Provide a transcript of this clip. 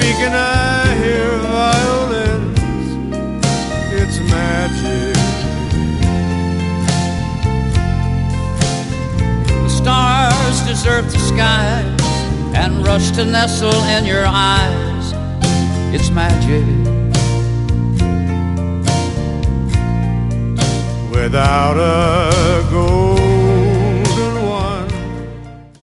and I hear violins. It's magic. The stars desert the skies and rush to nestle in your eyes. It's magic. Without a